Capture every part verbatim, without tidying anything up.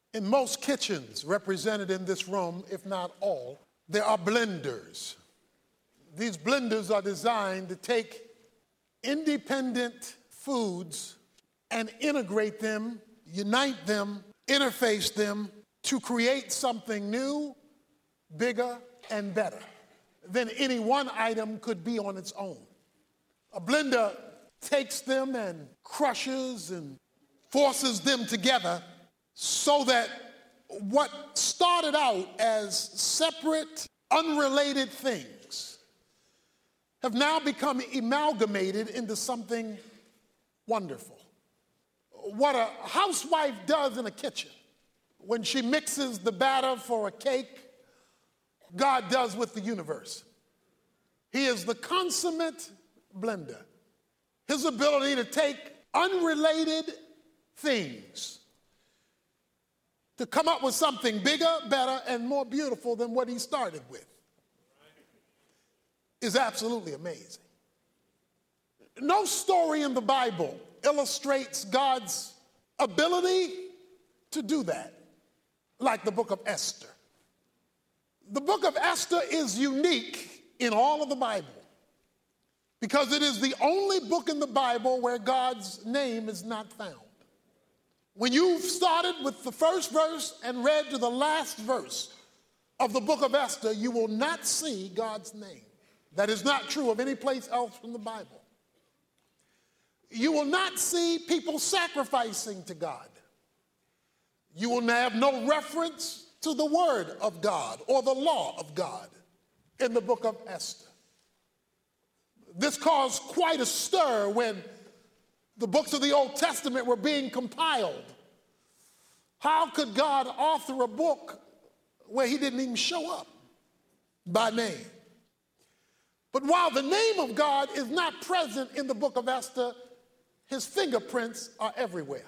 In most kitchens represented in this room, if not all, there are blenders. These blenders are designed to take independent foods and integrate them, unite them, interface them to create something new, bigger, and better than any one item could be on its own. A blender takes them and crushes and forces them together so that what started out as separate, unrelated things have now become amalgamated into something wonderful. What a housewife does in a kitchen when she mixes the batter for a cake, God does with the universe. He is the consummate blender. His ability to take unrelated things to come up with something bigger, better, and more beautiful than what he started with is absolutely amazing. No story in the Bible illustrates God's ability to do that like the book of Esther. The book of Esther is unique in all of the Bible because it is the only book in the Bible where God's name is not found. When you've started with the first verse and read to the last verse of the book of Esther, you will not see God's name. That is not true of any place else from the Bible. You will not see people sacrificing to God. You will have no reference to the word of God or the law of God in the book of Esther. This caused quite a stir when the books of the Old Testament were being compiled. How could God author a book where he didn't even show up by name? But while the name of God is not present in the book of Esther, his fingerprints are everywhere.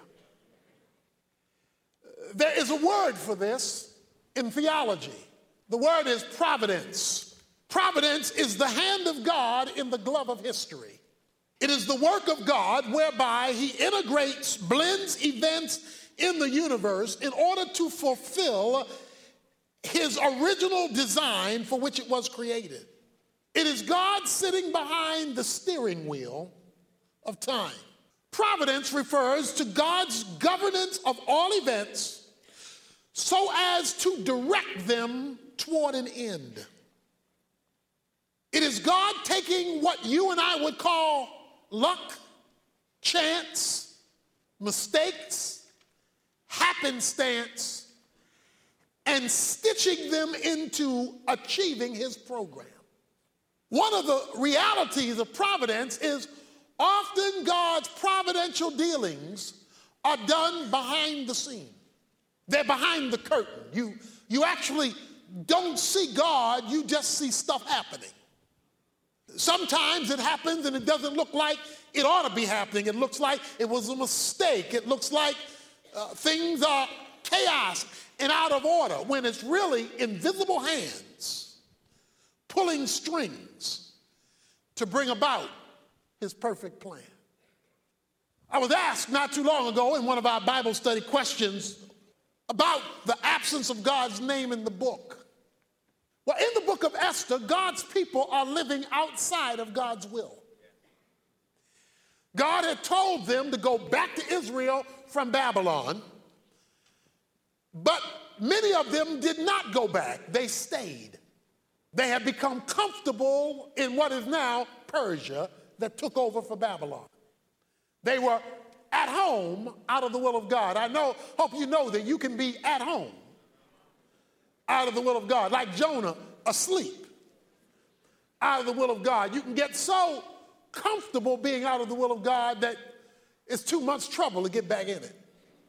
There is a word for this in theology. The word is providence. Providence is the hand of God in the glove of history. It is the work of God whereby he integrates, blends events in the universe in order to fulfill his original design for which it was created. It is God sitting behind the steering wheel of time. Providence refers to God's governance of all events so as to direct them toward an end. It is God taking what you and I would call luck, chance, mistakes, happenstance, and stitching them into achieving his program. One of the realities of providence is often God's providential dealings are done behind the scene. They're behind the curtain. You, you actually don't see God, you just see stuff happening. Sometimes it happens and it doesn't look like it ought to be happening. It looks like it was a mistake. It looks like uh, things are chaos and out of order when it's really invisible hands pulling strings to bring about his perfect plan. I was asked not too long ago in one of our Bible study questions about the absence of God's name in the book. Well, in the book of Esther, God's people are living outside of God's will. God had told them to go back to Israel from Babylon, but many of them did not go back. They stayed. They had become comfortable in what is now Persia that took over for Babylon. They were at home out of the will of God. I know, hope you know that you can be at home out of the will of God, like Jonah asleep out of the will of God. You can get so comfortable being out of the will of God that it's too much trouble to get back in it.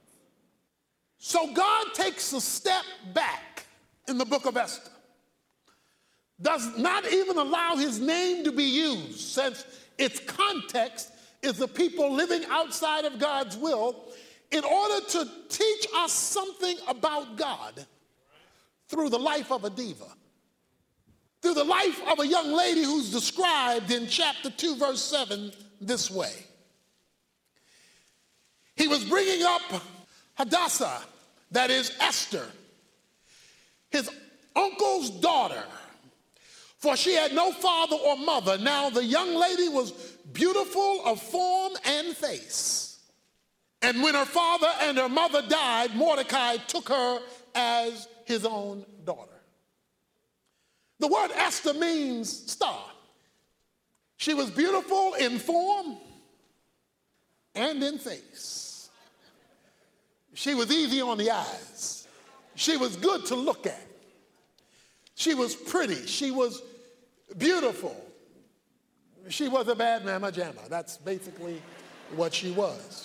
So God takes a step back in the book of Esther, does not even allow his name to be used, since its context is the people living outside of God's will, in order to teach us something about God through the life of a diva, through the life of a young lady who's described in chapter two, verse seven this way. He was bringing up Hadassah, that is Esther, his uncle's daughter, for she had no father or mother. Now the young lady was beautiful of form and face. And when her father and her mother died, Mordecai took her as his own daughter. The word Esther means star. She was beautiful in form and in face. She was easy on the eyes. She was good to look at. She was pretty. She was beautiful. She was a bad mamma jamma. That's basically what she was.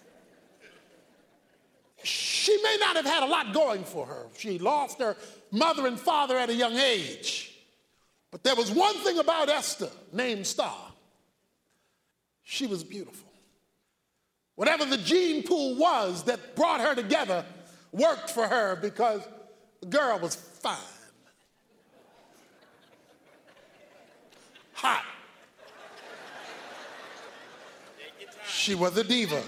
She may not have had a lot going for her. She lost her mother and father at a young age. But there was one thing about Esther named Star. She was beautiful. Whatever the gene pool was that brought her together worked for her because the girl was fine. Hot. She was a diva.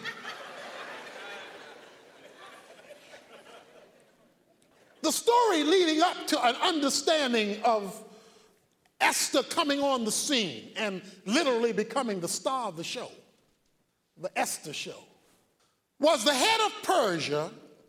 The story leading up to an understanding of Esther coming on the scene and literally becoming the star of the show, the Esther show, was the head of Persia,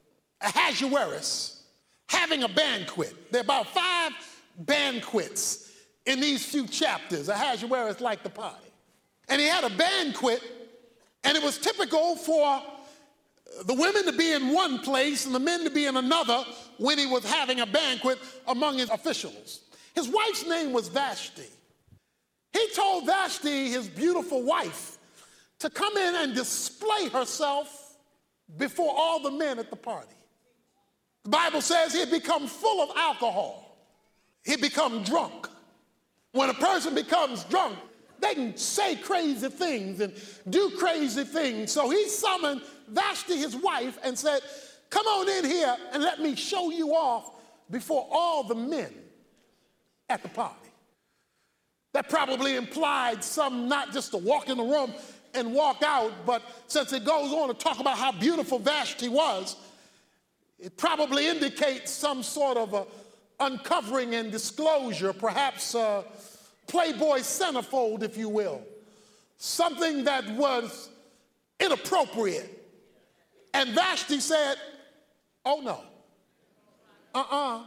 Ahasuerus, having a banquet. There are about five banquets in these few chapters. Ahasuerus liked the party. And he had a banquet, and it was typical for the women to be in one place and the men to be in another when he was having a banquet among his officials. His wife's name was Vashti. He told Vashti, his beautiful wife, to come in and display herself before all the men at the party. The Bible says he'd become full of alcohol. He'd become drunk. When a person becomes drunk, they can say crazy things and do crazy things. So he summoned Vashti, his wife, and said, come on in here and let me show you off before all the men at the party. That probably implied some not just to walk in the room and walk out, but since it goes on to talk about how beautiful Vashti was, it probably indicates some sort of a uncovering and disclosure, perhaps a Playboy centerfold, if you will. Something that was inappropriate. And Vashti said, oh no, uh-uh,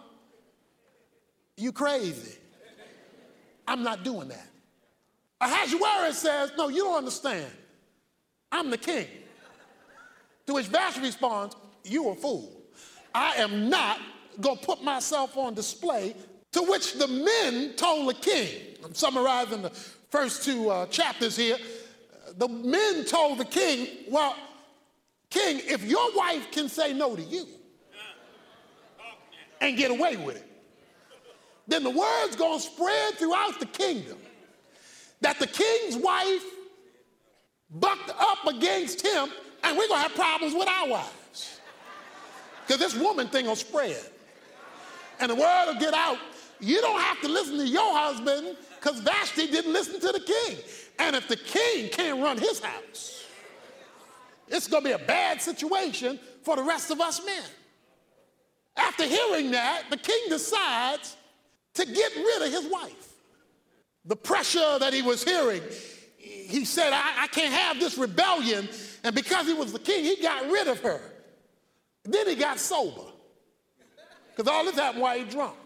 you crazy. I'm not doing that. Ahasuerus says, no, you don't understand. I'm the king. To which Vashti responds, you a fool. I am not going to put myself on display. To which the men told the king, I'm summarizing the first two uh, chapters here. The men told the king, well, king, if your wife can say no to you and get away with it, then the word's going to spread throughout the kingdom that the king's wife bucked up against him, and we're going to have problems with our wives. Because this woman thing will spread. And the word will get out. You don't have to listen to your husband because Vashti didn't listen to the king. And if the king can't run his house, it's going to be a bad situation for the rest of us men. After hearing that, the king decides to get rid of his wife. The pressure that he was hearing, he said, I, I can't have this rebellion. And because he was the king, he got rid of her. Then he got sober. Because all this happened while he drunk.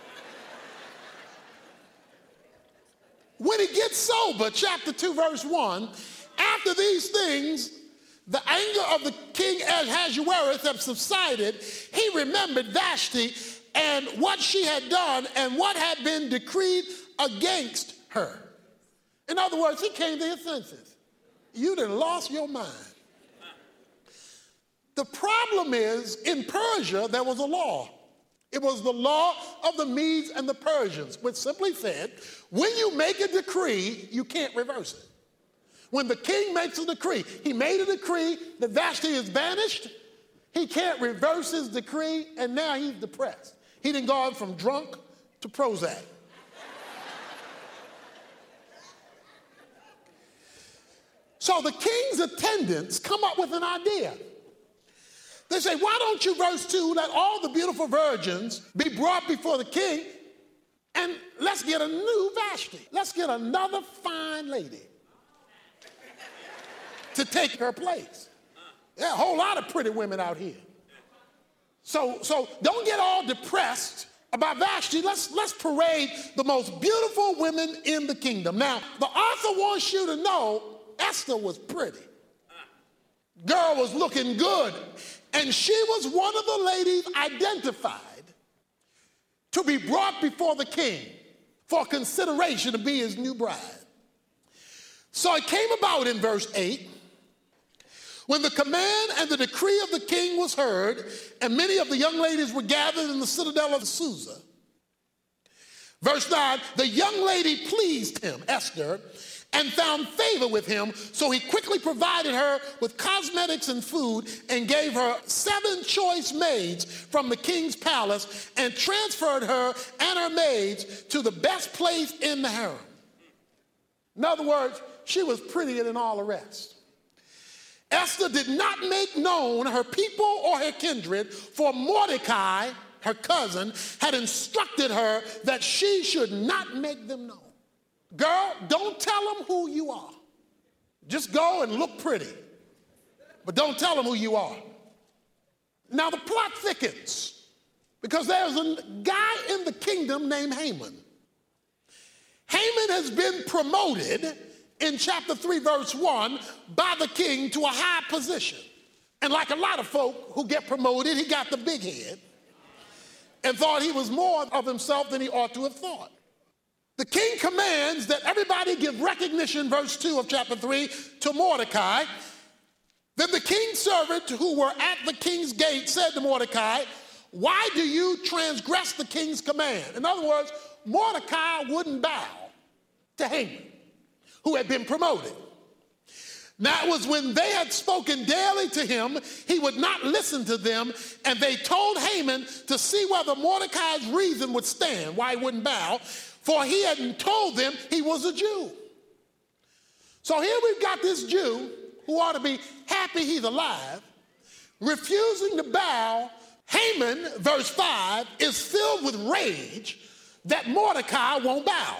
When he gets sober, chapter two, verse one, after these things, the anger of the king Ahasuerus had subsided. He remembered Vashti and what she had done and what had been decreed against her. In other words, he came to his senses. You done lost your mind. The problem is, in Persia, there was a law. It was the law of the Medes and the Persians, which simply said, when you make a decree, you can't reverse it. When the king makes a decree, he made a decree that Vashti is banished, he can't reverse his decree, and now he's depressed. He didn't go from drunk to Prozac. So the king's attendants come up with an idea. They say, why don't you, verse two, let all the beautiful virgins be brought before the king, and let's get a new Vashti. Let's get another fine lady to take her place. There are a whole lot of pretty women out here. So, so don't get all depressed about Vashti. Let's, let's parade the most beautiful women in the kingdom. Now, the author wants you to know Esther was pretty. Girl was looking good. And she was one of the ladies identified to be brought before the king for consideration to be his new bride. So it came about in verse eight, when the command and the decree of the king was heard, and many of the young ladies were gathered in the citadel of Susa. Verse nine, the young lady pleased him, Esther, and found favor with him, so he quickly provided her with cosmetics and food and gave her seven choice maids from the king's palace and transferred her and her maids to the best place in the harem. In other words, she was prettier than all the rest. Esther did not make known her people or her kindred, for Mordecai, her cousin, had instructed her that she should not make them known. Girl, don't tell them who you are. Just go and look pretty, but don't tell them who you are. Now the plot thickens because there's a guy in the kingdom named Haman. Haman has been promoted in chapter three, verse one, by the king to a high position. And like a lot of folk who get promoted, he got the big head and thought he was more of himself than he ought to have thought. The king commands that everybody give recognition, verse two of chapter three, to Mordecai. Then the king's servant who were at the king's gate said to Mordecai, why do you transgress the king's command? In other words, Mordecai wouldn't bow to Haman, who had been promoted. Now it was when they had spoken daily to him, he would not listen to them, and they told Haman to see whether Mordecai's reason would stand, why he wouldn't bow, for he hadn't told them he was a Jew. So here we've got this Jew who ought to be happy he's alive, refusing to bow. Haman, verse five, is filled with rage that Mordecai won't bow.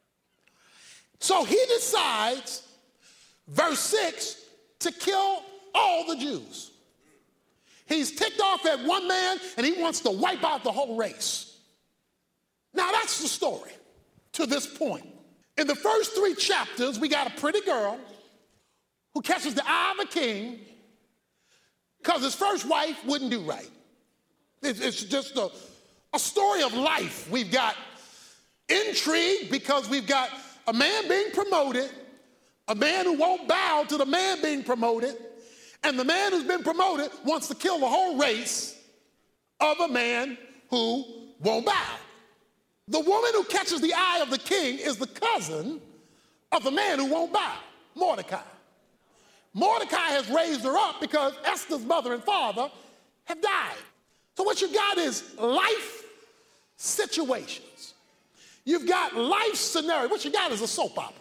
So he decides, verse six, to kill all the Jews. He's ticked off at one man and he wants to wipe out the whole race. Now that's the story to this point. In the first three chapters, we got a pretty girl who catches the eye of a king because his first wife wouldn't do right. It's just a, a story of life. We've got intrigue because we've got a man being promoted, a man who won't bow to the man being promoted, and the man who's been promoted wants to kill the whole race of a man who won't bow. The woman who catches the eye of the king is the cousin of the man who won't bow, Mordecai. Mordecai has raised her up because Esther's mother and father have died. So what you got is life situations. You've got life scenario. What you got is a soap opera.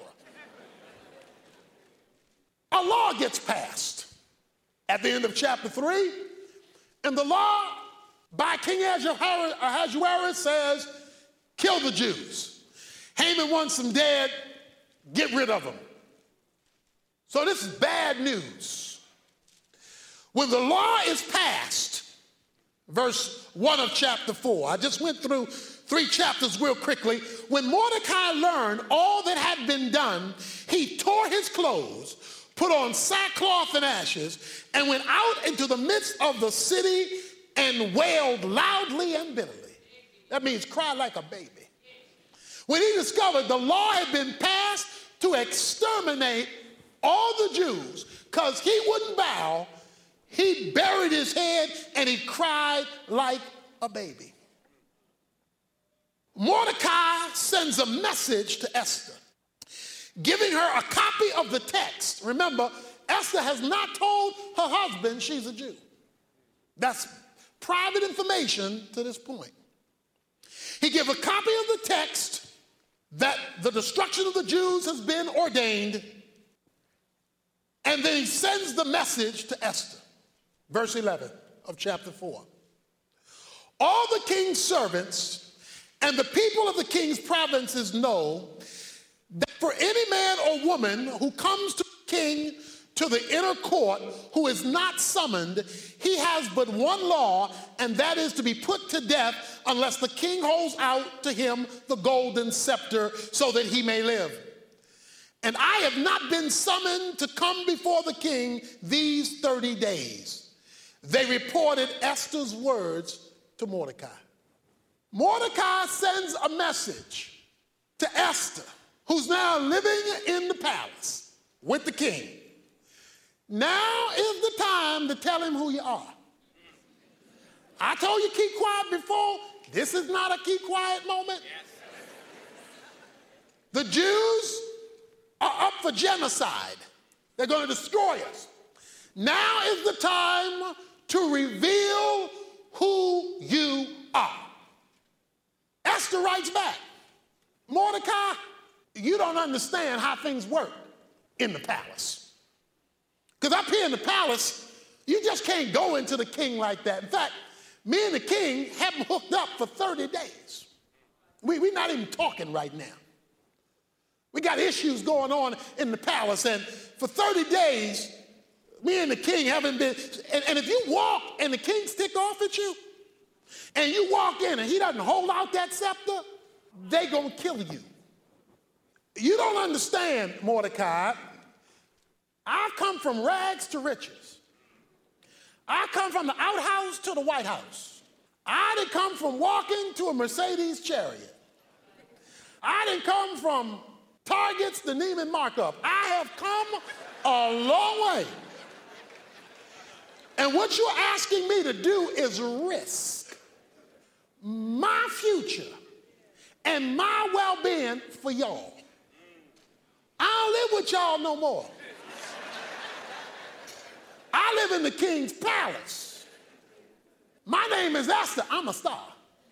A law gets passed at the end of chapter three, and the law by King Ahasuerus says, kill the Jews. Haman wants them dead, get rid of them. So this is bad news. When the law is passed, verse one of chapter four, I just went through three chapters real quickly. When Mordecai learned all that had been done, he tore his clothes, put on sackcloth and ashes, and went out into the midst of the city and wailed loudly and bitterly. That means cry like a baby. When he discovered the law had been passed to exterminate all the Jews because he wouldn't bow, he buried his head and he cried like a baby. Mordecai sends a message to Esther, giving her a copy of the text. Remember, Esther has not told her husband she's a Jew. That's private information to this point. He gives a copy of the text that the destruction of the Jews has been ordained, and then he sends the message to Esther. Verse eleven. of chapter four. All the king's servants and the people of the king's provinces know that for any man or woman who comes to the king to the inner court who is not summoned, he has but one law, and that is to be put to death unless the king holds out to him the golden scepter so that he may live. And I have not been summoned to come before the king these thirty days. They reported Esther's words to Mordecai. Mordecai sends a message to Esther, who's now living in the palace with the king. Now is the time to tell him who you are. I told you keep quiet before. This is not a keep quiet moment. The Jews are up for genocide. They're going to destroy us. Now is the time to reveal who you are. Esther writes back, Mordecai, you don't understand how things work in the palace. Because up here in the palace, you just can't go into the king like that. In fact, me and the king haven't hooked up for thirty days. We, we're not even talking right now. We got issues going on in the palace, and for thirty days, me and the king haven't been, and, and if you walk and the king stick off at you, and you walk in and he doesn't hold out that scepter, they gonna kill you. You don't understand, Mordecai. I've come from rags to riches. I come from the outhouse to the White House. I didn't come from walking to a Mercedes chariot. I didn't come from Targets to Neiman Marcus. I have come a long way. And what you're asking me to do is risk my future and my well-being for y'all. I don't live with y'all no more. I live in the king's palace. My name is Esther. I'm a star.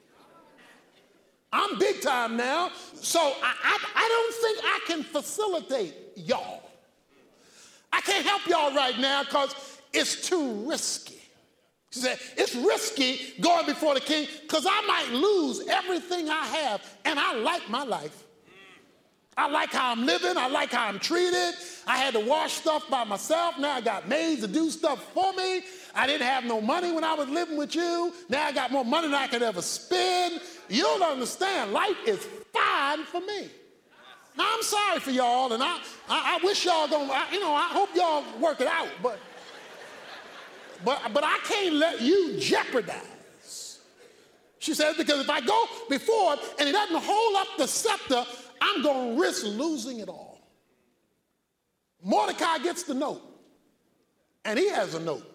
I'm big time now, so I, I, I don't think I can facilitate y'all. I can't help y'all right now because it's too risky. She said, it's risky going before the king because I might lose everything I have, and I like my life. I like how I'm living. I like how I'm treated. I had to wash stuff by myself. Now I got maids to do stuff for me. I didn't have no money when I was living with you. Now I got more money than I could ever spend. You don't understand. Life is fine for me. Now I'm sorry for y'all, and I, I, I wish y'all don't, I, you know, I hope y'all work it out, but, but, but I can't let you jeopardize. She says, because if I go before it and it doesn't hold up the scepter, I'm going to risk losing it all. Mordecai gets the note, and he has a note.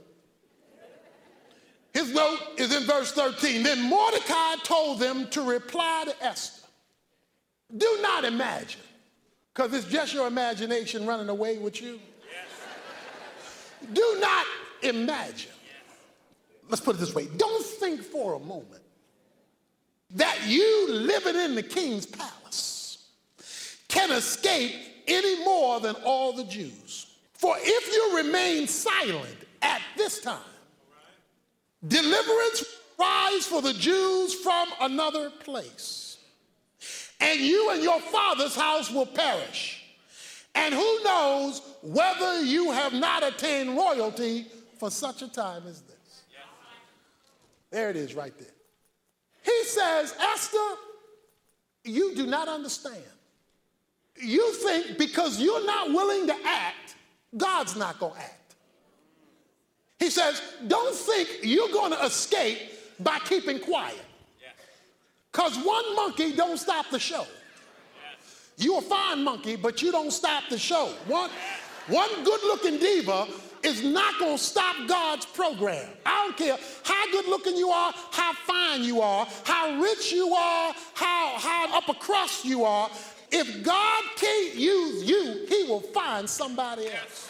His note is in verse thirteen. Then Mordecai told them to reply to Esther. Do not imagine, because it's just your imagination running away with you. Yes. Do not imagine. Yes. Let's put it this way. Don't think for a moment that you living in the king's palace can escape any more than all the Jews. For if you remain silent at this time, deliverance rise for the Jews from another place, and you and your father's house will perish. And who knows whether you have not attained royalty for such a time as this. There it is right there. He says, Esther, you do not understand. You think because you're not willing to act, God's not going to act. He says, don't think you're going to escape by keeping quiet. Because one monkey don't stop the show. You're a fine monkey, but you don't stop the show. One, one good-looking diva is not going to stop God's program. I don't care how good-looking you are, how fine you are, how rich you are, how, how upper crust you are. If God can't use you, he will find somebody else.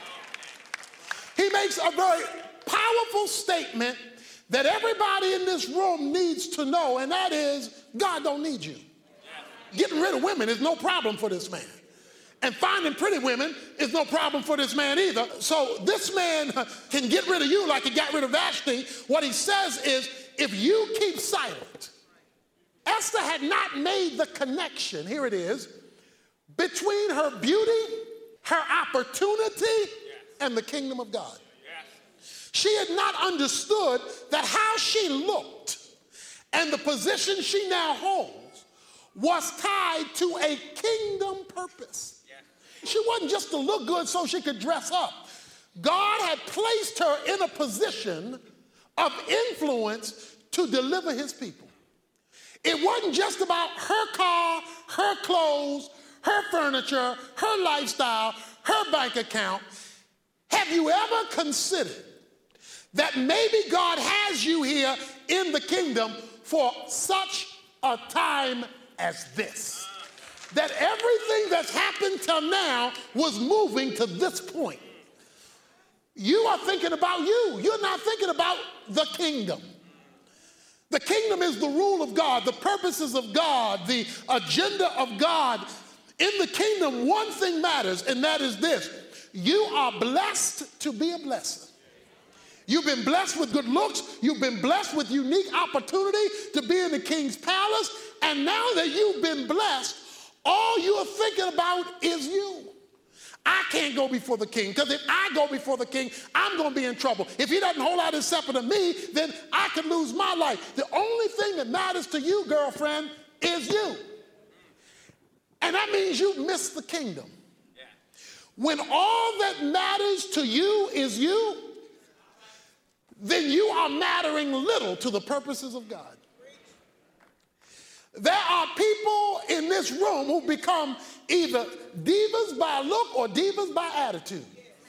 He makes a very powerful statement that everybody in this room needs to know, and that is, God don't need you. Getting rid of women is no problem for this man. And finding pretty women is no problem for this man either. So this man can get rid of you like he got rid of Vashti. What he says is, if you keep silent. Esther had not made the connection, here it is, between her beauty, her opportunity, yes, and the kingdom of God. Yes. She had not understood that how she looked and the position she now holds was tied to a kingdom purpose. Yes. She wasn't just to look good so she could dress up. God had placed her in a position of influence to deliver his people. It wasn't just about her car, her clothes, her furniture, her lifestyle, her bank account. Have you ever considered that maybe God has you here in the kingdom for such a time as this? That everything that's happened till now was moving to this point. You are thinking about you. You're not thinking about the kingdom. The kingdom is the rule of God, the purposes of God, the agenda of God. In the kingdom, one thing matters, and that is this. You are blessed to be a blessing. You've been blessed with good looks. You've been blessed with unique opportunity to be in the king's palace. And now that you've been blessed, all you're thinking about is you. I can't go before the king, because if I go before the king, I'm going to be in trouble. If he doesn't hold out his scepter to me, then I could lose my life. The only thing that matters to you, girlfriend, is you. And that means you miss the kingdom. Yeah. When all that matters to you is you, then you are mattering little to the purposes of God. There are people in this room who become either divas by look or divas by attitude.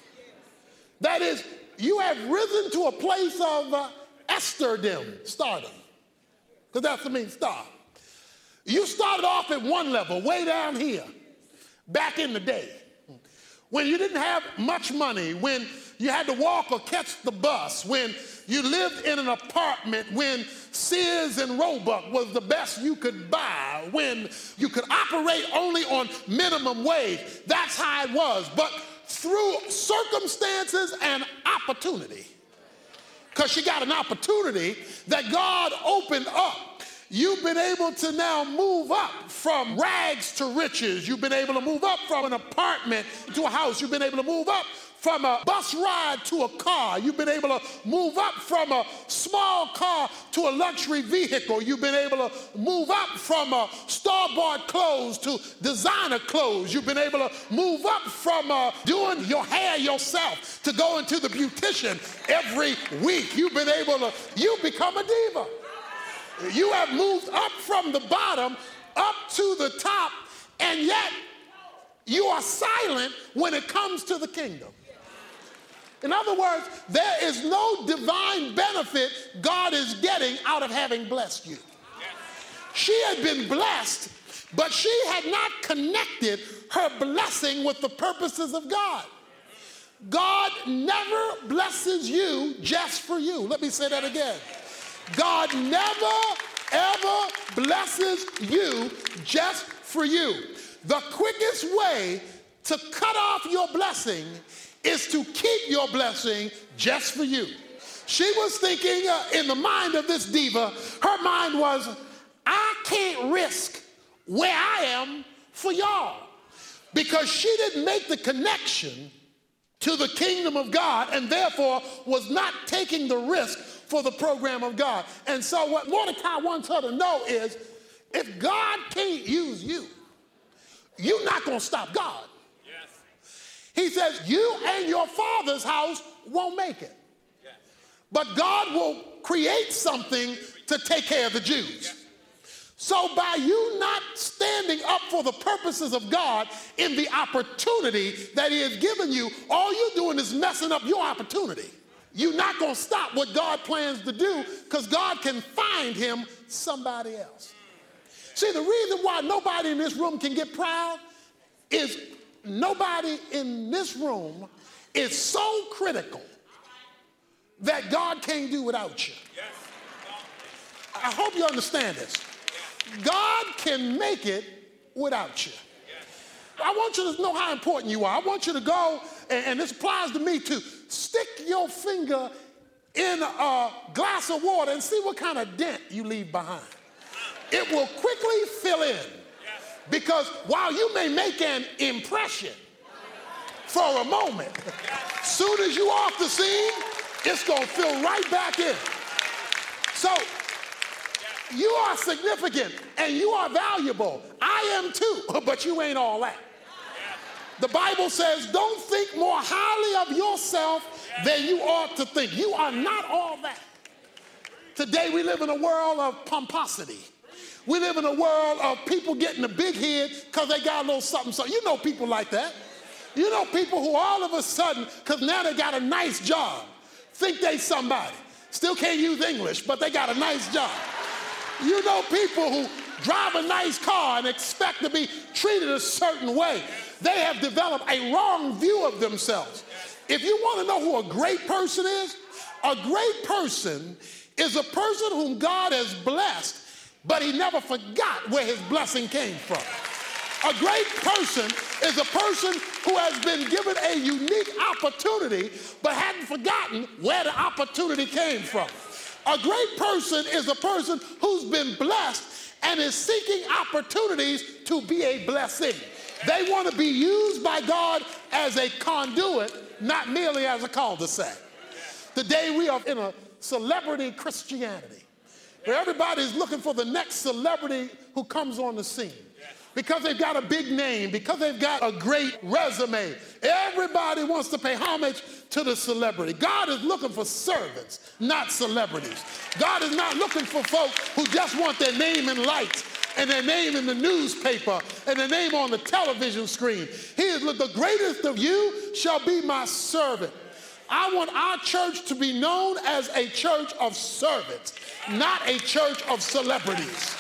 That is, you have risen to a place of uh, Esther-dom, stardom, because that's the mean star. You started off at one level, way down here, back in the day, when you didn't have much money, when you had to walk or catch the bus, when you lived in an apartment, when Sears and Roebuck was the best you could buy, when you could operate only on minimum wage. That's how it was. But through circumstances and opportunity, because you got an opportunity that God opened up, you've been able to now move up from rags to riches. You've been able to move up from an apartment to a house. You've been able to move up from a bus ride to a car. You've been able to move up from a small car to a luxury vehicle. You've been able to move up from a store-bought clothes to designer clothes. You've been able to move up from uh, doing your hair yourself to going to the beautician every week. You've been able to, you become a diva. You have moved up from the bottom up to the top, and yet you are silent when it comes to the kingdom. In other words, there is no divine benefit God is getting out of having blessed you. She had been blessed, but she had not connected her blessing with the purposes of God. God never blesses you just for you. Let me say that again. God never, ever blesses you just for you. The quickest way to cut off your blessing is to keep your blessing just for you. She was thinking uh, in the mind of this diva, her mind was, I can't risk where I am for y'all. Because she didn't make the connection to the kingdom of God and therefore was not taking the risk for the program of God. And so what Mordecai wants her to know is, if God can't use you, you're not going to stop God. Yes. He says, you and your father's house won't make it. Yes. But God will create something to take care of the Jews. Yes. So by you not standing up for the purposes of God in the opportunity that he has given you, all you're doing is messing up your opportunity. You're not going to stop what God plans to do, because God can find him somebody else. See, the reason why nobody in this room can get proud is nobody in this room is so critical that God can't do without you. I hope you understand this. God can make it without you. I I want you to know how important you are. I want you to go, and, and this applies to me too, stick your finger in a glass of water and see what kind of dent you leave behind. It will quickly fill in, because while you may make an impression for a moment, soon as you off the scene, it's going to fill right back in. So you are significant and you are valuable. I am too, but you ain't all that. The Bible says, don't think more highly of yourself than you ought to think. You are not all that. Today we live in a world of pomposity. We live in a world of people getting a big head because they got a little something. So you know people like that. You know people who all of a sudden, because now they got a nice job, think they somebody. Still can't use English, but they got a nice job. You know people who drive a nice car and expect to be treated a certain way. They have developed a wrong view of themselves. If you want to know who a great person is, a great person is a person whom God has blessed, but he never forgot where his blessing came from. A great person is a person who has been given a unique opportunity, but hadn't forgotten where the opportunity came from. A great person is a person who's been blessed and is seeking opportunities to be a blessing. They want to be used by God as a conduit, not merely as a cul-de-sac. Today we are in a celebrity Christianity, where everybody's looking for the next celebrity who comes on the scene. Because they've got a big name, because they've got a great resume. Everybody wants to pay homage to the celebrity. God is looking for servants, not celebrities. God is not looking for folk who just want their name in lights and their name in the newspaper and their name on the television screen. He is, the greatest of you shall be my servant. I want our church to be known as a church of servants, not a church of celebrities.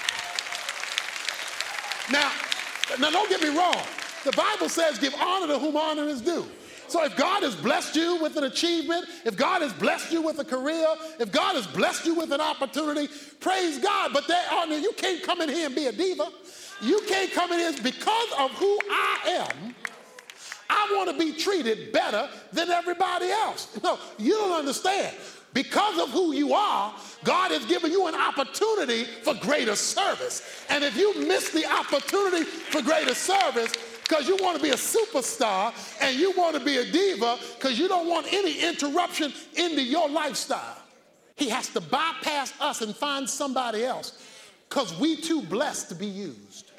Now, now don't get me wrong. The Bible says give honor to whom honor is due. So if God has blessed you with an achievement, if God has blessed you with a career, if God has blessed you with an opportunity, praise God. But there are, you can't come in here and be a diva. You can't come in here because of who I am. I want to be treated better than everybody else. No, you don't understand. Because of who you are, God has given you an opportunity for greater service. And if you miss the opportunity for greater service because you want to be a superstar and you want to be a diva because you don't want any interruption into your lifestyle, he has to bypass us and find somebody else because we too blessed to be used.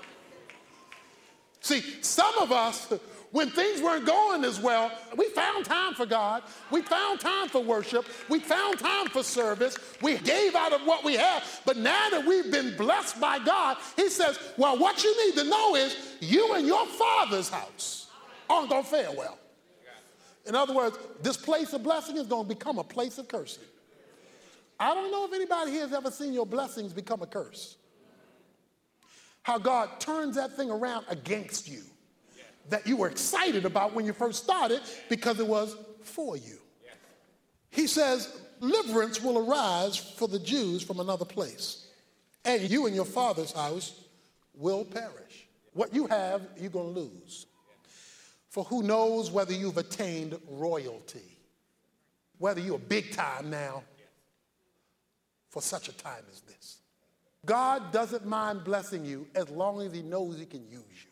See, some of us, when things weren't going as well, we found time for God. We found time for worship. We found time for service. We gave out of what we have. But now that we've been blessed by God, he says, well, what you need to know is you and your father's house aren't going to fare well. In other words, this place of blessing is going to become a place of cursing. I don't know if anybody here has ever seen your blessings become a curse. How God turns that thing around against you that you were excited about when you first started because it was for you. He says, deliverance will arise for the Jews from another place, and you and your father's house will perish. What you have, you're going to lose. For who knows whether you've attained royalty, whether you're big time now for such a time as this. God doesn't mind blessing you as long as he knows he can use you.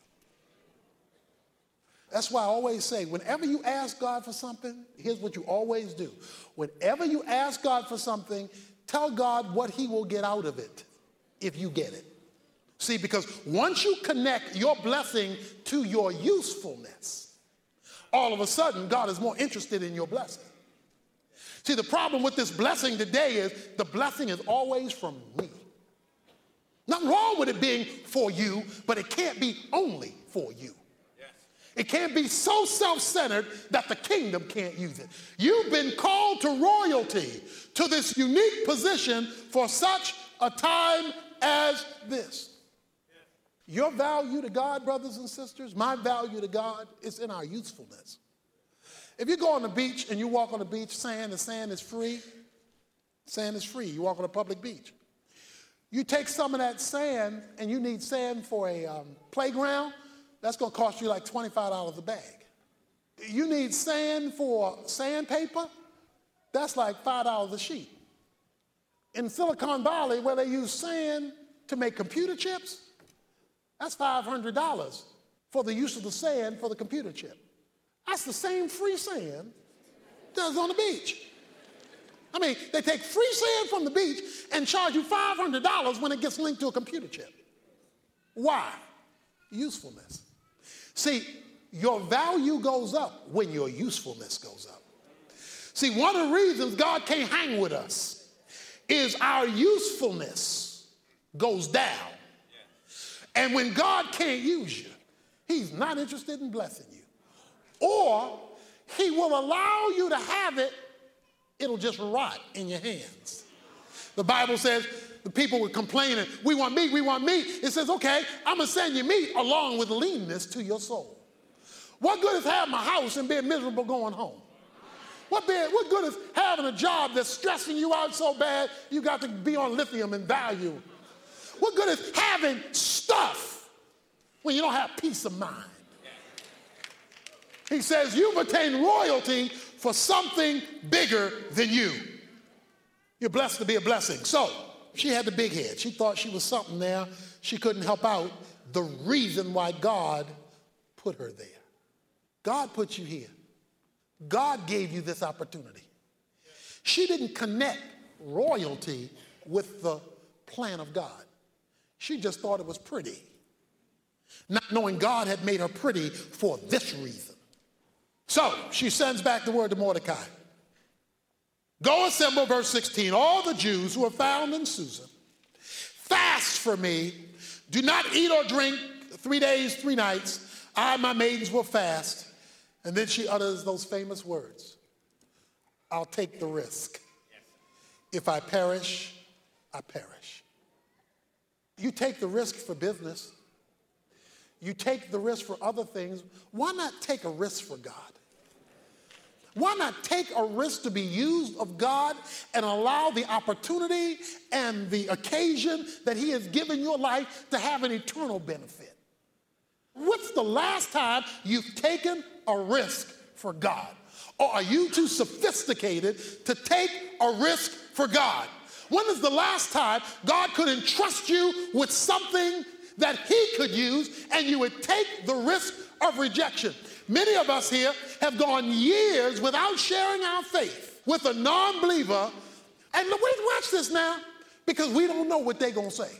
That's why I always say, whenever you ask God for something, here's what you always do. Whenever you ask God for something, tell God what he will get out of it if you get it. See, because once you connect your blessing to your usefulness, all of a sudden, God is more interested in your blessing. See, the problem with this blessing today is the blessing is always from me. Nothing wrong with it being for you, but it can't be only for you. It can't be so self-centered that the kingdom can't use it. You've been called to royalty, to this unique position for such a time as this. Your value to God, brothers and sisters, my value to God is in our usefulness. If you go on the beach and you walk on the beach, sand, the sand is free. Sand is free. You walk on a public beach. You take some of that sand and you need sand for a um, playground. That's going to cost you like twenty-five dollars a bag. You need sand for sandpaper, that's like five dollars a sheet. In Silicon Valley, where they use sand to make computer chips, that's five hundred dollars for the use of the sand for the computer chip. That's the same free sand that's on the beach. I mean, they take free sand from the beach and charge you five hundred dollars when it gets linked to a computer chip. Why? Usefulness. See, your value goes up when your usefulness goes up. See, one of the reasons God can't hang with us is our usefulness goes down. And when God can't use you, he's not interested in blessing you. Or he will allow you to have it, it'll just rot in your hands. The Bible says the people were complaining, we want meat, we want meat. It says, okay, I'm going to send you meat along with leanness to your soul. What good is having a house and being miserable going home? What, be, what good is having a job that's stressing you out so bad you got to be on lithium and value? What good is having stuff when you don't have peace of mind? He says you've attained royalty for something bigger than you. You're blessed to be a blessing. So she had the big head. She thought she was something there. She couldn't help out the reason why God put her there. God put you here. God gave you this opportunity. She didn't connect royalty with the plan of God. She just thought it was pretty, not knowing God had made her pretty for this reason. So she sends back the word to Mordecai. Go assemble, verse sixteen, all the Jews who are found in Susa. Fast for me. Do not eat or drink three days, three nights. I and my maidens will fast. And then she utters those famous words. I'll take the risk. If I perish, I perish. You take the risk for business. You take the risk for other things. Why not take a risk for God? Why not take a risk to be used of God and allow the opportunity and the occasion that he has given your life to have an eternal benefit? What's the last time you've taken a risk for God? Or are you too sophisticated to take a risk for God? When is the last time God could entrust you with something that he could use and you would take the risk of rejection? Many of us here have gone years without sharing our faith with a non-believer. And wait, watch this now, because we don't know what they're going to say.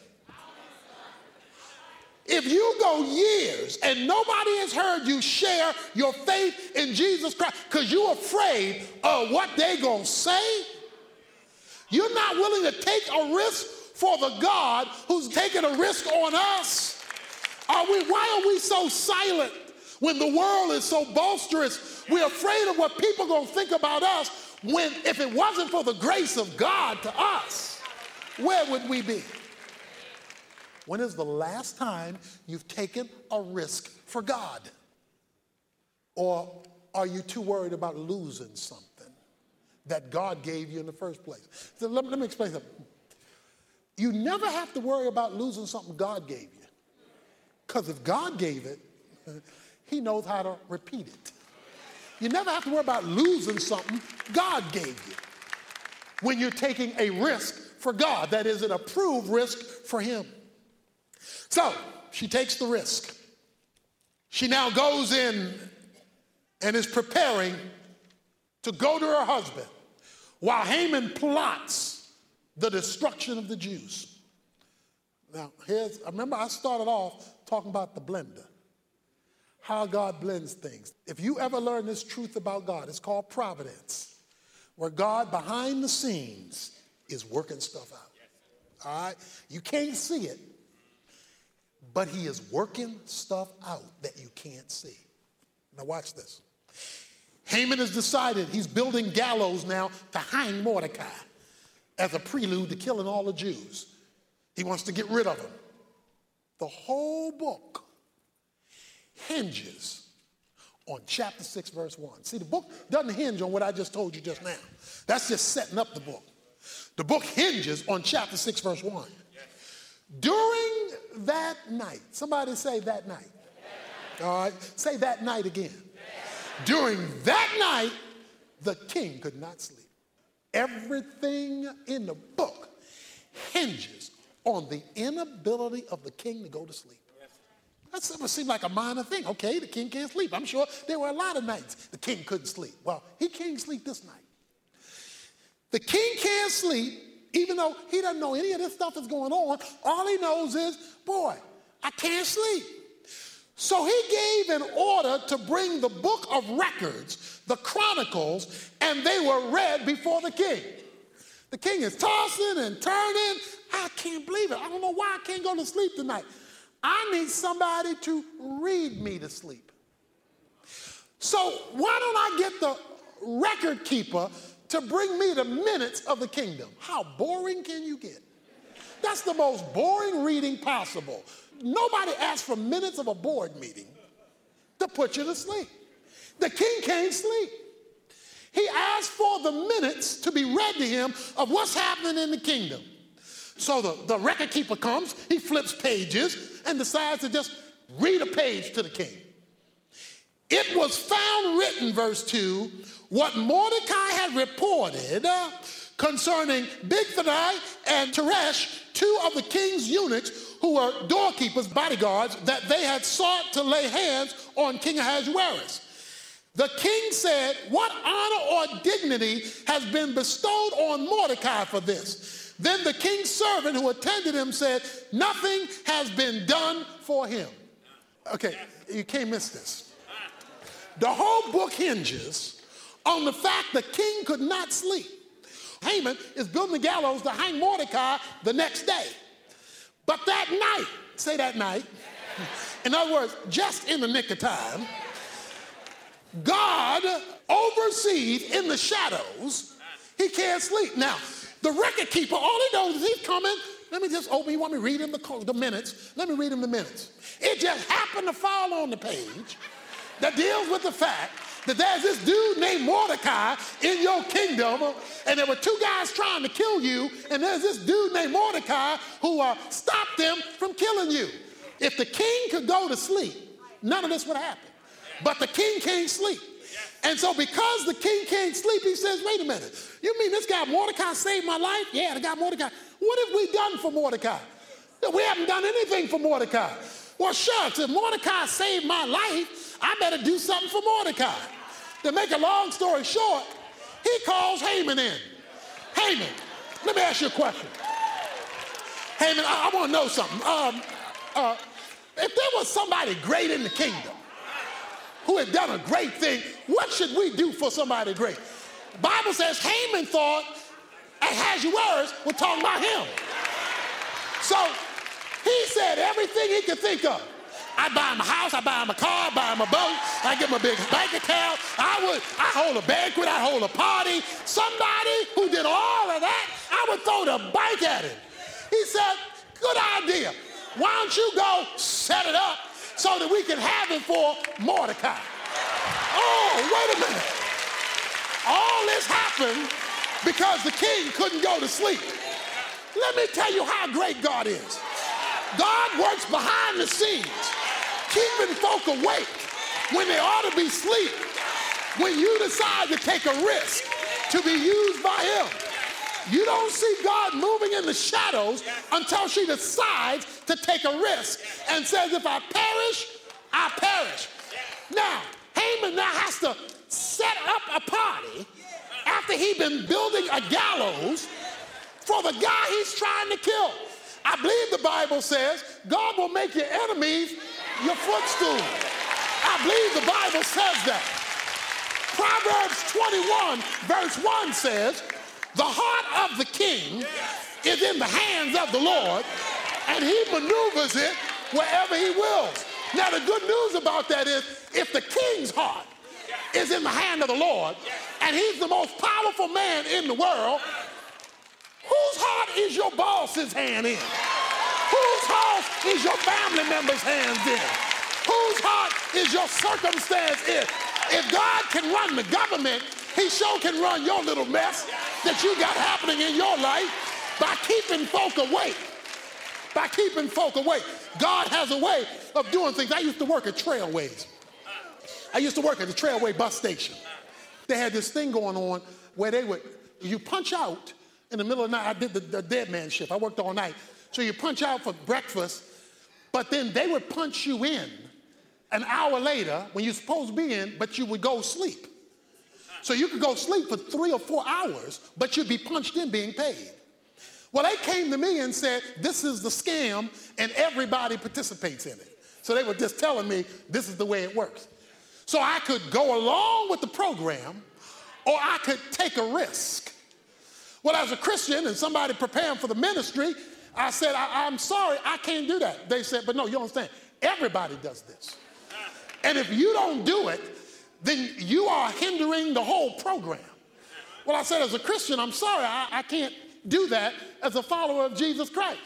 If you go years and nobody has heard you share your faith in Jesus Christ because you're afraid of what they're going to say, you're not willing to take a risk for the God who's taking a risk on us. Are we? Why are we so silent when the world is so boisterous? We're afraid of what people are going to think about us when if it wasn't for the grace of God to us, where would we be? When is the last time you've taken a risk for God? Or are you too worried about losing something that God gave you in the first place? So let, let me explain something. You never have to worry about losing something God gave you. Because if God gave it, he knows how to repeat it. You never have to worry about losing something God gave you when you're taking a risk for God. That is an approved risk for him. So she takes the risk. She now goes in and is preparing to go to her husband while Haman plots the destruction of the Jews. Now, here's, remember I started off talking about the blender, how God blends things. If you ever learn this truth about God, it's called providence, where God behind the scenes is working stuff out. All right? You can't see it, but he is working stuff out that you can't see. Now watch this. Haman has decided he's building gallows now to hang Mordecai as a prelude to killing all the Jews. He wants to get rid of them. The whole book hinges on chapter six, verse one. See, the book doesn't hinge on what I just told you just now. That's just setting up the book. The book hinges on chapter six, verse one. During that night, somebody say that night. All right, say that night again. During that night, the king could not sleep. Everything in the book hinges on the inability of the king to go to sleep. That seemed like a minor thing. Okay, the king can't sleep. I'm sure there were a lot of nights the king couldn't sleep. Well, he can't sleep this night. The king can't sleep, even though he doesn't know any of this stuff that's going on. All he knows is, boy, I can't sleep. So he gave an order to bring the book of records, the chronicles, and they were read before the king. The king is tossing and turning. I can't believe it. I don't know why I can't go to sleep tonight. I need somebody to read me to sleep. So why don't I get the record keeper to bring me the minutes of the kingdom? How boring can you get? That's the most boring reading possible. Nobody asks for minutes of a board meeting to put you to sleep. The king can't sleep. He asked for the minutes to be read to him of what's happening in the kingdom. So the, the record keeper comes, he flips pages and decides to just read a page to the king. It was found written, verse two, what Mordecai had reported uh, concerning Bigthani and Teresh, two of the king's eunuchs who were doorkeepers, bodyguards, that they had sought to lay hands on King Ahasuerus. The king said, what honor or dignity has been bestowed on Mordecai for this? Then the king's servant who attended him said, nothing has been done for him. Okay, you can't miss this. The whole book hinges on the fact the king could not sleep. Haman is building the gallows to hang Mordecai the next day. But that night, say that night, in other words, just in the nick of time, God oversees in the shadows. He can't sleep. Now, the record keeper, all he knows is he's coming. Let me just open, you want me to read him the, the minutes? Let me read him the minutes. It just happened to fall on the page that deals with the fact that there's this dude named Mordecai in your kingdom, and there were two guys trying to kill you, and there's this dude named Mordecai who uh, stopped them from killing you. If the king could go to sleep, none of this would happen. But the king can't sleep. And so because the king can't sleep, he says, wait a minute, you mean this guy Mordecai saved my life? Yeah, the guy Mordecai. What have we done for Mordecai? We haven't done anything for Mordecai. Well, shucks, if Mordecai saved my life, I better do something for Mordecai. To make a long story short, he calls Haman in. Haman, let me ask you a question. Haman, I, I want to know something. Um, uh, if there was somebody great in the kingdom who had done a great thing, what should we do for somebody great? The Bible says Haman thought Ahasuerus was talking about him. So he said everything he could think of. I buy him a house, I buy him a car, I buy him a boat, I give him a big bank account, I would, I hold a banquet, I hold a party. Somebody who did all of that, I would throw the bank at him. He said, good idea. Why don't you go set it up so that we can have it for Mordecai? Oh, wait a minute. All this happened because the king couldn't go to sleep. Let me tell you how great God is. God works behind the scenes, keeping folk awake when they ought to be asleep. When you decide to take a risk to be used by him, you don't see God moving in the shadows until she decides to take a risk and says, if I perish, I perish. Now, Haman now has to set up a party after he'd been building a gallows for the guy he's trying to kill. I believe the Bible says God will make your enemies your footstool. I believe the Bible says that. Proverbs twenty-one verse one says, the heart of the king is in the hands of the Lord, and he maneuvers it wherever he wills. Now the good news about that is, if the king's heart is in the hand of the Lord, and he's the most powerful man in the world, whose heart is your boss's hand in? Whose heart is your family member's hands in? Whose heart is your circumstance in? If God can run the government, he sure can run your little mess that you got happening in your life by keeping folk awake. by keeping folk away. God has a way of doing things. I used to work at Trailways. I used to work at the Trailway bus station. They had this thing going on where they would, you punch out in the middle of the night. I did the, the dead man shift. I worked all night. So you punch out for breakfast, but then they would punch you in an hour later when you're supposed to be in, but you would go sleep. So you could go sleep for three or four hours, but you'd be punched in being paid. Well, they came to me and said, this is the scam, and everybody participates in it. So they were just telling me this is the way it works. So I could go along with the program, or I could take a risk. Well, as a Christian and somebody preparing for the ministry, I said, I, I'm sorry, I can't do that. They said, but no, you don't understand. Everybody does this. And if you don't do it, then you are hindering the whole program. Well, I said, as a Christian, I'm sorry, I, I can't do that as a follower of Jesus Christ.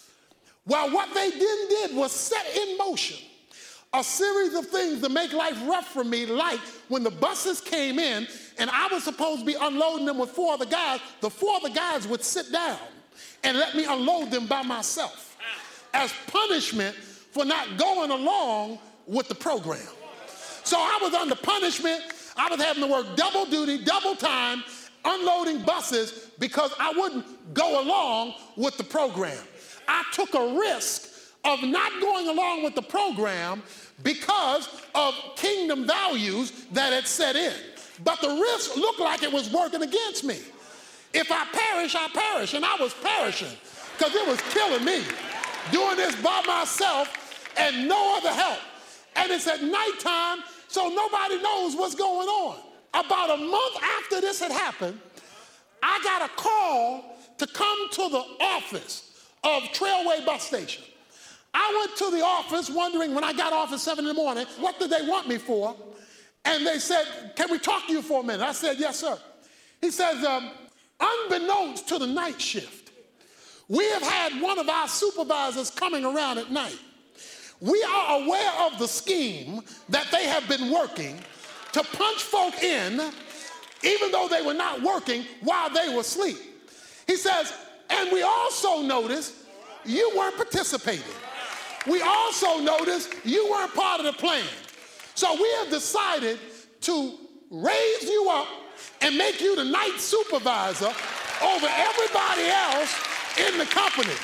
Well, what they then did was set in motion a series of things to make life rough for me, like when the buses came in and I was supposed to be unloading them with four other guys, the four other guys would sit down and let me unload them by myself as punishment for not going along with the program. So I was under punishment. I was having to work double duty, double time, unloading buses because I wouldn't go along with the program. I took a risk of not going along with the program because of kingdom values that had set in. But the risk looked like it was working against me. If I perish, I perish. And I was perishing because it was killing me, doing this by myself and no other help. And it's at nighttime, so nobody knows what's going on. About a month after this had happened, I got a call to come to the office of Trailway bus station. I went to the office wondering when I got off at seven in the morning, what did they want me for? And they said, can we talk to you for a minute? I said, yes, sir. He says, um, unbeknownst to the night shift, we have had one of our supervisors coming around at night. We are aware of the scheme that they have been working to punch folk in, even though they were not working while they were asleep. He says, and we also noticed you weren't participating. We also noticed you weren't part of the plan. So we have decided to raise you up and make you the night supervisor over everybody else in the company.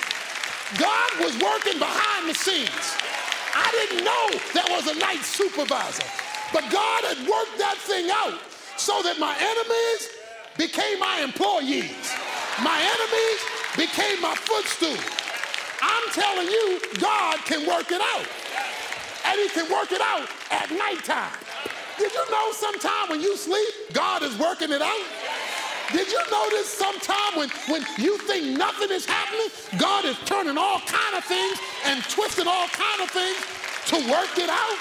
God was working behind the scenes. I didn't know there was a night supervisor, but God had worked that thing out so that my enemies became my employees. My enemies became my footstool. I'm telling you, God can work it out. And he can work it out at nighttime. Did you know sometime when you sleep, God is working it out? Did you notice sometime when, when you think nothing is happening, God is turning all kind of things and twisting all kind of things to work it out?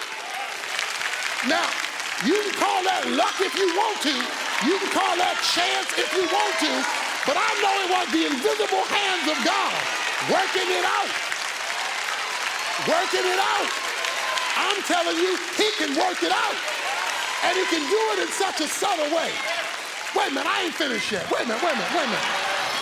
Now, you can call that luck if you want to. You can call that chance if you want to. But I know it was the invisible hands of God working it out. Working it out. I'm telling you, he can work it out. And he can do it in such a subtle way. Wait a minute, I ain't finished yet. Wait a minute, wait a minute, wait a minute.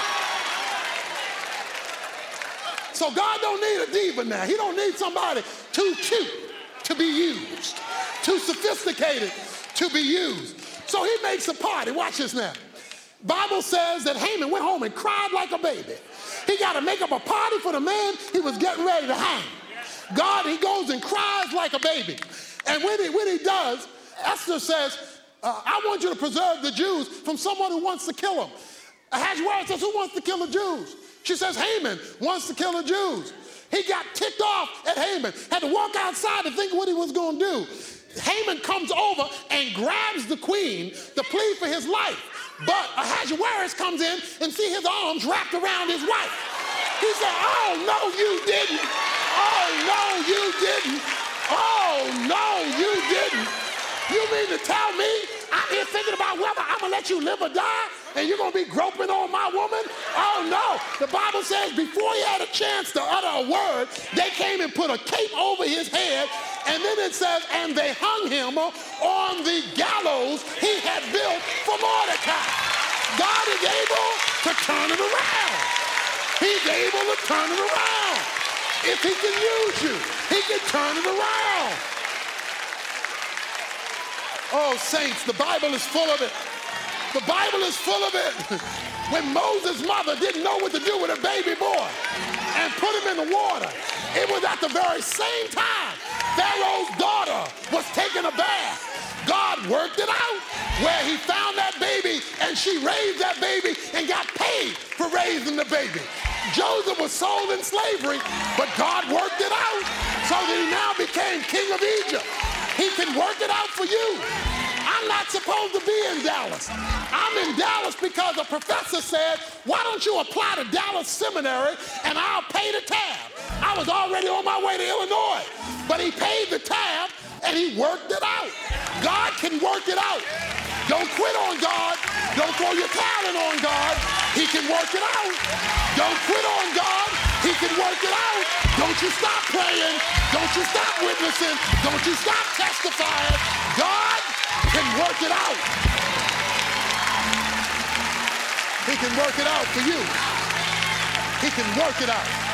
So God don't need a diva now. He don't need somebody too cute to be used, too sophisticated to be used. So he makes a party. Watch this now. Bible says that Haman went home and cried like a baby. He got to make up a party for the man he was getting ready to hang. God, he goes and cries like a baby. And when he, when he does, Esther says, uh, I want you to preserve the Jews from someone who wants to kill them. Ahasuerus says, who wants to kill the Jews? She says, Haman wants to kill the Jews. He got ticked off at Haman, had to walk outside to think what he was going to do. Haman comes over and grabs the queen to plead for his life. But Ahasuerus comes in and see his arms wrapped around his wife. He said, oh, no, you didn't. Oh, no, you didn't. Oh, no, you didn't. You mean to tell me I'm here thinking about whether I'm going to let you live or die and you're going to be groping on my woman? Oh, no. The Bible says before he had a chance to utter a word, they came and put a cape over his head. And then it says, and they hung him on the gallows he had built for Mordecai. God is able to turn it around. He's able to turn it around. If he can use you, he can turn it around. Oh, saints, the Bible is full of it. The Bible is full of it. When Moses' mother didn't know what to do with a baby boy and put him in the water, it was at the very same time Pharaoh's daughter was taking a bath. God worked it out where he found that baby and she raised that baby and got paid for raising the baby. Joseph was sold in slavery, but God worked it out so that he now became king of Egypt. He can work it out for you. I'm not supposed to be in Dallas. I'm in Dallas because a professor said, why don't you apply to Dallas Seminary and I'll pay the tab. I was already on my way to Illinois, but he paid the tab and he worked it out. God can work it out. Don't quit on God. Don't throw your talent on God. He can work it out. Don't quit on God. He can work it out. Don't you stop praying. Don't you stop witnessing. Don't you stop testifying. God can work it out. He can work it out for you. He can work it out.